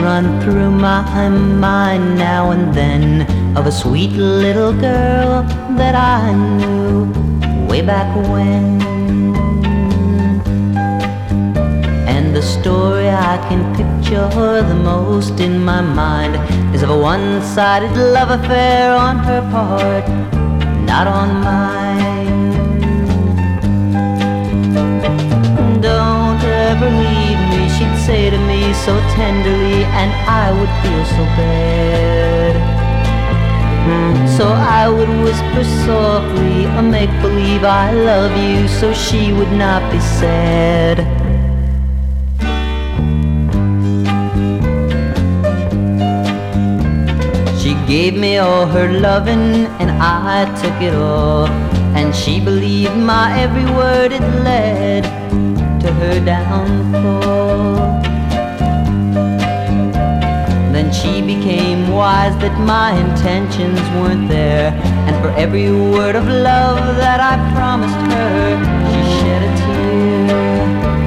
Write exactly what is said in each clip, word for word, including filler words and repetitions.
run through my mind now and then of a sweet little girl that I knew way back when. And the story I can picture the most in my mind is of a one-sided love affair on her part, not on mine. Don't ever leave me, she'd say to me so tenderly, and I would feel so bad. So I would whisper softly, or make believe I love you, so she would not be sad. She gave me all her loving, and I took it all, and she believed my every word. It led to her downfall. Then she became wise that my intentions weren't there, and for every word of love that I promised her, she shed a tear.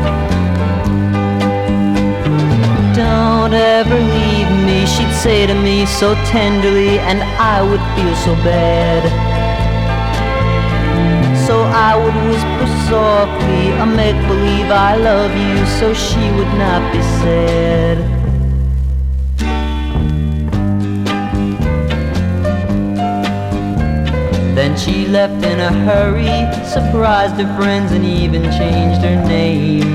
Don't ever leave me, she'd say to me so tenderly, and I would feel so bad. So I would whisper softly, or make believe I love you, so she would not be sad. Then she left in a hurry, surprised her friends, and even changed her name.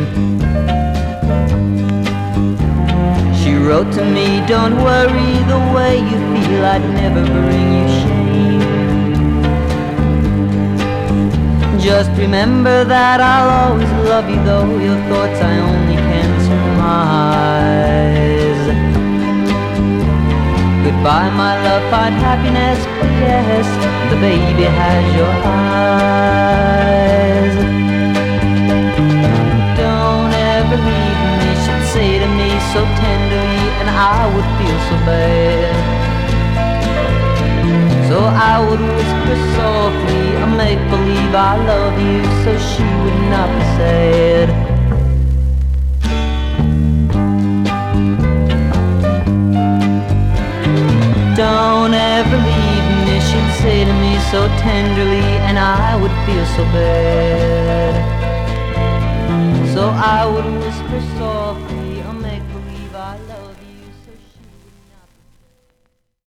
She wrote to me, don't worry, the way you feel, I'd never bring you shame. Just remember that I'll always love you, though your thoughts I only can surmise. Goodbye, my love, find happiness, but yes, the baby has your eyes. Don't ever leave me, she'd say to me so tenderly, and I would feel so bad. So I would whisper softly, or make believe I love you, so she would not be sad. Don't ever leave me, she'd say to me so tenderly, and I would feel so bad. So I would whisper softly.